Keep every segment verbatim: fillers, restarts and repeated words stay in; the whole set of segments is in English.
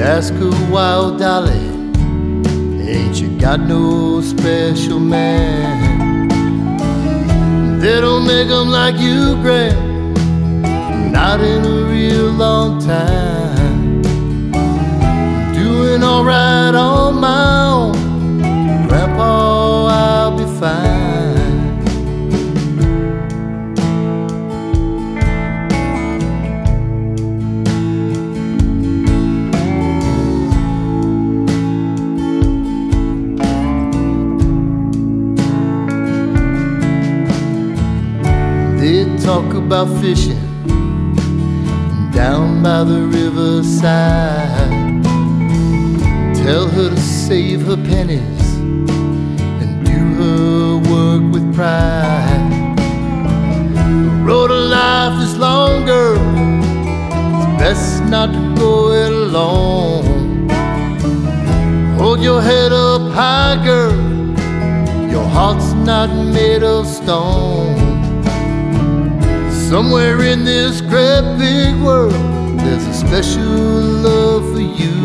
ask her, wild dolly, ain't you got no special man? They don't make 'em like you, Grant, not in a real long time. Doing alright on my own, Grandpa, I'll be fine. They talk about fishing down by the riverside. Tell her to save her pennies and do her work with pride. The road of life is longer, it's best not to go it alone. Hold your head up high, girl, your heart's not made of stone. Somewhere in this great big world, there's a special love for you.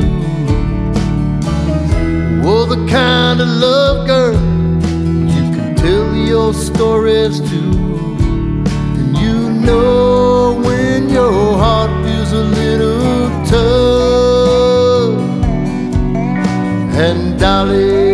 Oh, the kind of love, girl, you can tell your stories to. And you know when your heart feels a little tough. And darling,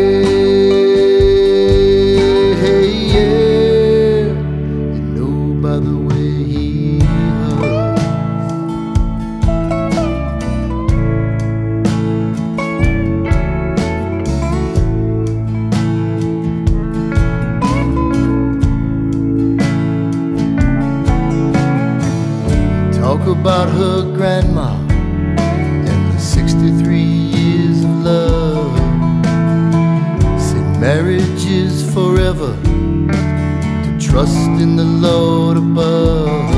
talk about her grandma and the sixty-three years of love. Say marriage is forever, to trust in the Lord above.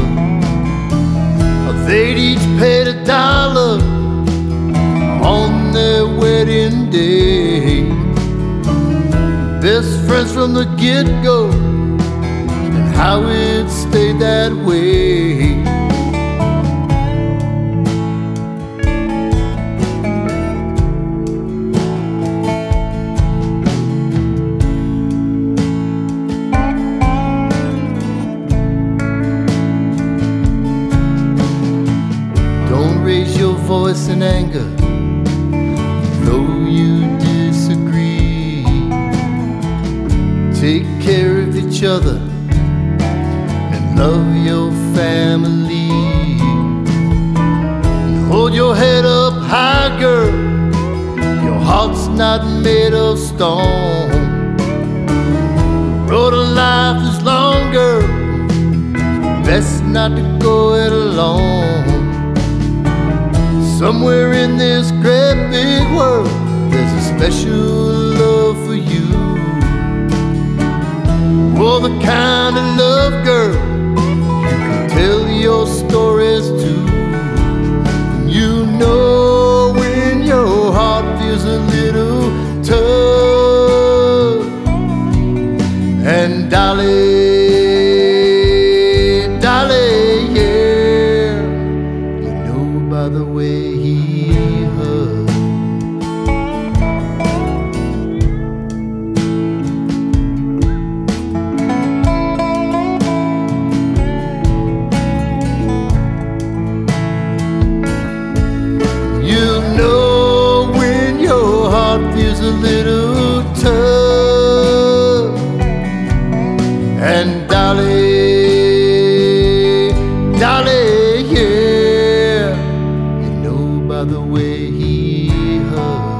They'd each paid a dollar on their wedding day. Best friends from the get-go, and how it stayed that way. Raise your voice in anger, though you disagree. Take care of each other and love your family. And hold your head up high, girl, your heart's not made of stone. The road of life is longer, best not to go it alone. Somewhere in this great big world, there's a special love for you. Oh, the kind of love, girl, you can tell your stories to. You know when your heart feels a little tough. And darling, darling, yeah, you know by the way he hugs. You know when your heart feels a little tough. And darling, darling, yeah, you know by the way he hugs.